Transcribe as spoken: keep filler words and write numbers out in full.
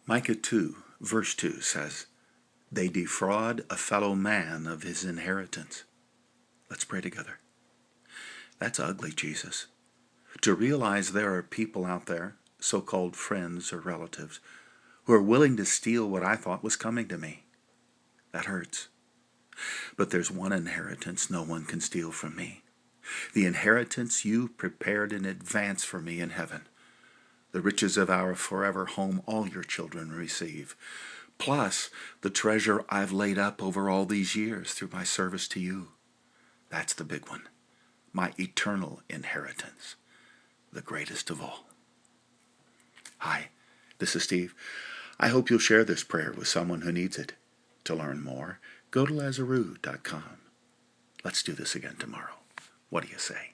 Micah two, verse two says, "They defraud a fellow man of his inheritance." Let's pray together. That's ugly, Jesus. To realize there are people out there, so-called friends or relatives, who are willing to steal what I thought was coming to me. That hurts. But there's one inheritance no one can steal from me. The inheritance you prepared in advance for me in heaven. The riches of our forever home all your children receive. Plus the treasure I've laid up over all these years through my service to you. That's the big one. My eternal inheritance. The greatest of all. Hi, this is Steve. I hope you'll share this prayer with someone who needs it. To learn more, go to Lazaroo dot com. Let's do this again tomorrow. What do you say?